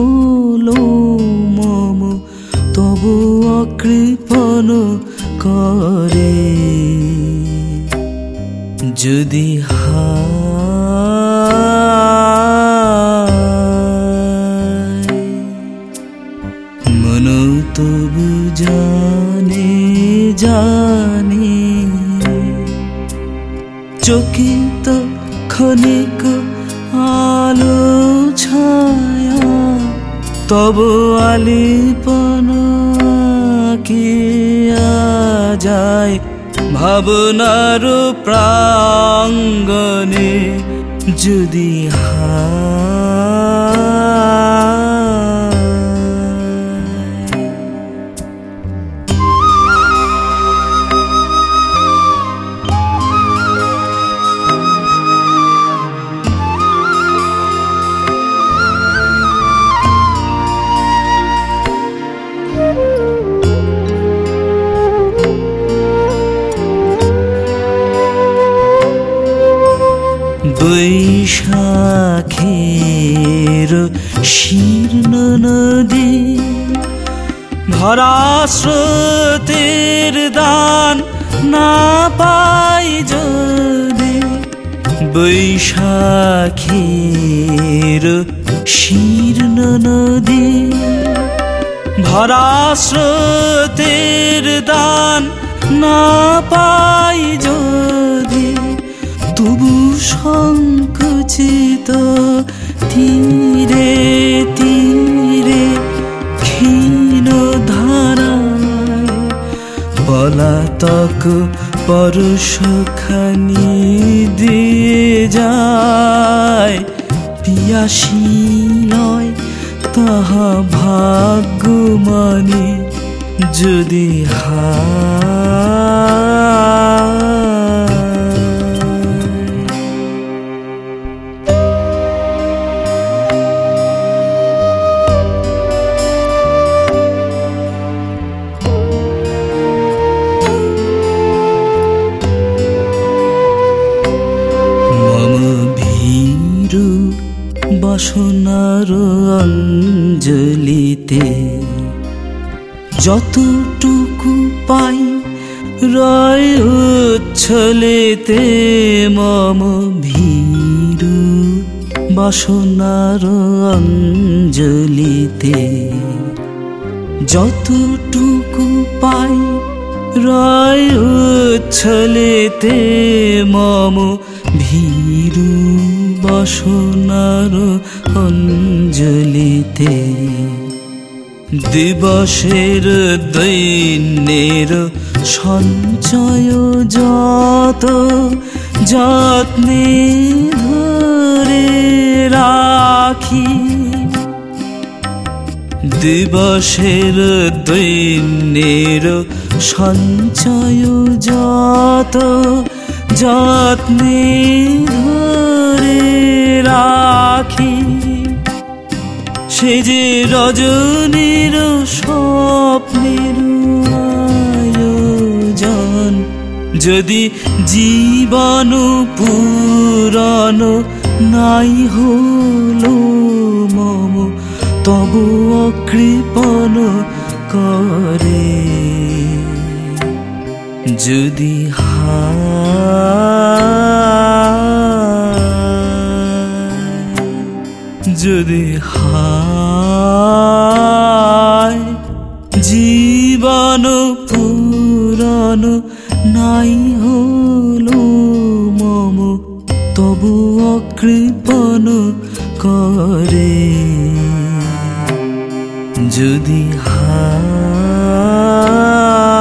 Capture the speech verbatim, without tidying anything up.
হলো মম তবু অকৃপণ করে। যদি হায় মন তবু জানে জানে চকিত ক্ষণিক আলো ছায়া তব আলিপন কে যায় ভাবনার প্রাঙ্গণে। যদি বৈশাখের শীর্ণ নদী ভরা স্রোতের দান না পাই যদি। বৈশাখের শীর্ণ নদী ভরা স্রোতের দান না পাই যদি। তবু সংকুচিত তীরে তীরে ক্ষীণ ধারায় পলাতক পরশখানি দিয়ে যায়। পিয়াসী নয় তাহা ভাগ্য মানে যদি হায় বাসনার অঞ্জলিতে যতটুকু পাই রয় উচ্ছলেতে। মম ভীরু বাসনার অঞ্জলিতে যতটুকু পাই রয় উচ্ছলেতে। মম ভীরু বাসনার অঞ্জলিতে দিবসের দৈন্যের সঞ্চয় যত যত্নে ধরে রাখি। দিবসের দৈন্যের সঞ্চয় যত যত্নে ধরে রাখি। সে যে রজনীর স্বপ্নের আয়োজন যদি জীবন পুরাণ নাই হলো মম তবু অকৃপণ করে। যদি হায় যদি হায় জীবন পুরাণ নাই হলো মম তবু অকৃপণ করে। যদি হায়